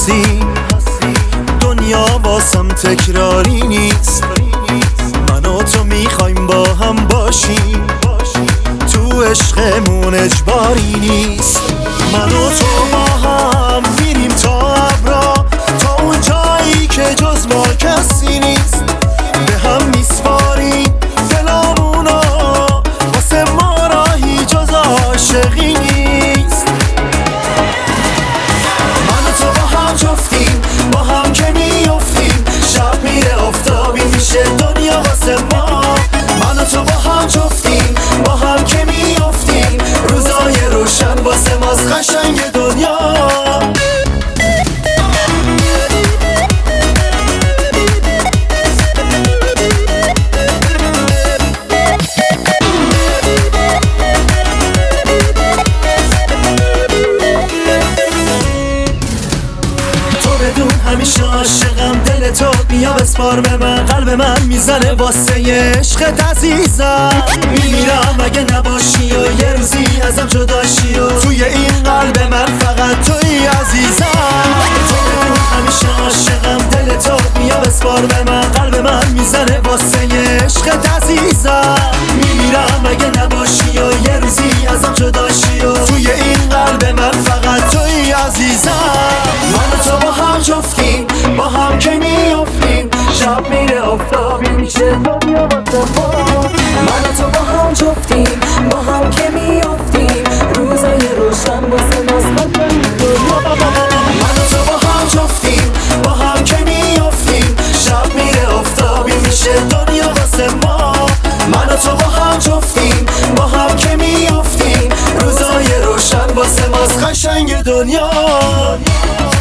هستیم. دنیا واسم تکراری نیست، من و تو میخوایم با هم باشیم، تو عشقمون اجباری نیست. من و تو با هم میریم تا ابرا، تا اون جایی که جز ما کسی نیست. به هم میسپاریم دلامونا، واسه ما راهی جز عاشقی نیست. من و تو با هم جفتیم، با هم که میافتیم، شب میره آفتابی میشه دنیا واسه ما. من و تو با هم جفتیم، با هم که میافتیم، روزای روشن واسه ماست قشنگ دنیا. همیشه عاشقم دل تو، بیا بسپار به من، قلب من میزنه واسه عشقت عزیزم. میمیرم اگه نباشی و یه روزی ازم جداشی، و توی این قلب من فقط توی عزیزم. تو بدون همیشه عاشقم دل تو، بیا بسپار به من، قلب من میزنه واسه عشقت عزیزم. میمیرم اگه نباشی و یه روزی ازم جداشی، و توی این قلب من فقط توی عزیزم. من و تو با هم جفتیم، با هم که میافتیم، شب میره آفتابی میشه دنیا واسه ما. من و تو با هم جفتیم، با هم که میافتیم، روزای روشن واسه ماست قشنگ دنیا. من و تو با هم جفتیم، با هم که میافتیم، شب میره آفتابی میشه دنیا واسه ما. من و تو با هم جفتیم، با هم که میافتیم، روزای روشن واسه ماست قشنگ دنیا.